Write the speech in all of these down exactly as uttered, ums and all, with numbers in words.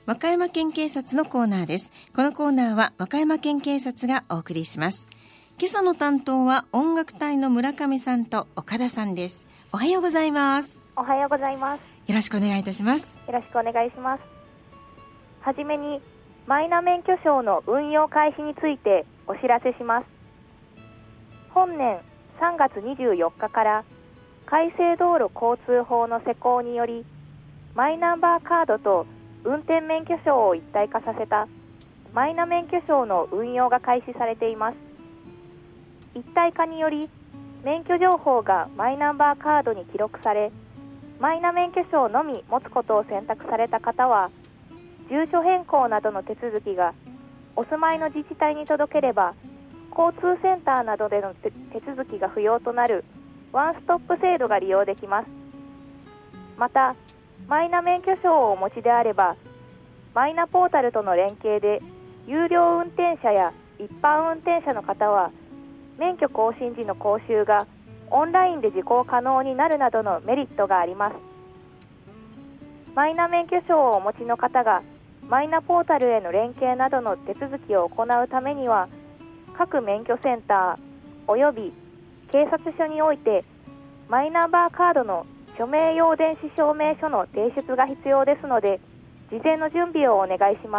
和歌山県警察のコーナーです。このコーナーは和歌山県警察がお送りします。今朝の担当は音楽隊の村上さんと岡田さんです。おはようございます。 おはようございます。 よろしくお願いいたします。 よろしくお願いします。はじめにマイナ免許証の運用開始についてお知らせします。本年さんがつにじゅうよっかから改正道路交通法の施行により、マイナンバーカードと運転免許証を一体化させたマイナ免許証の運用が開始されています。一体化により免許情報がマイナンバーカードに記録され、マイナ免許証のみ持つことを選択された方は、住所変更などの手続きがお住まいの自治体に届ければ、交通センターなどでの手続きが不要となるワンストップ制度が利用できます。また、マイナ免許証をお持ちであれば、マイナポータルとの連携で有料運転者や一般運転者の方は、免許更新時の講習がオンラインで受講可能になるなどのメリットがあります。マイナ免許証をお持ちの方がマイナポータルへの連携などの手続きを行うためには、各免許センターおよび警察署においてマイナンバーカードの署名用電子証明書の提出が必要ですので、事前の準備をお願いします。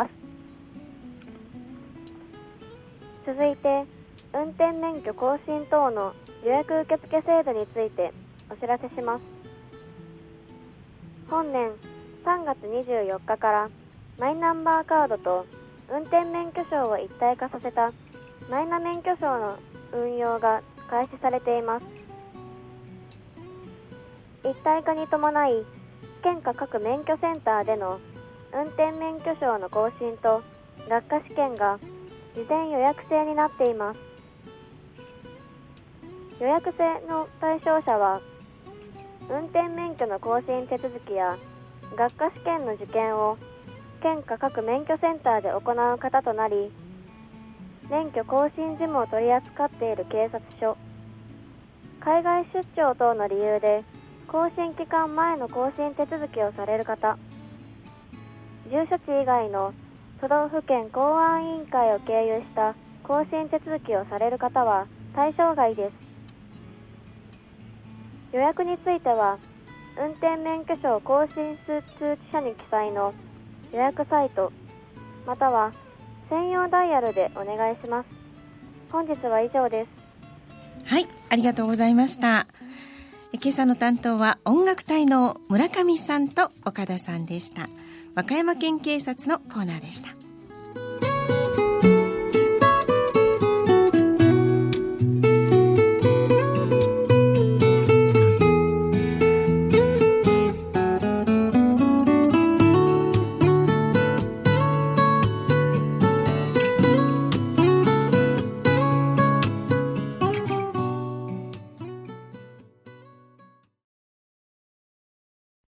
続いて、運転免許更新等の予約受付制度についてお知らせします。本年さんがつにじゅうよっかからマイナンバーカードと運転免許証を一体化させたマイナ免許証の運用が開始されています。一体化に伴い、県下各免許センターでの運転免許証の更新と学科試験が事前予約制になっています。予約制の対象者は、運転免許の更新手続きや学科試験の受験を県下各免許センターで行う方となり、免許更新事務を取り扱っている警察署、海外出張等の理由で更新期間前の更新手続きをされる方、住所地以外の都道府県公安委員会を経由した更新手続きをされる方は対象外です。予約については、運転免許証更新通知書に記載の予約サイト、または専用ダイヤルでお願いします。本日は以上です。 はい、ありがとうございました。今朝の担当は音楽隊の村上さんと岡田さんでした。和歌山県警察のコーナーでした。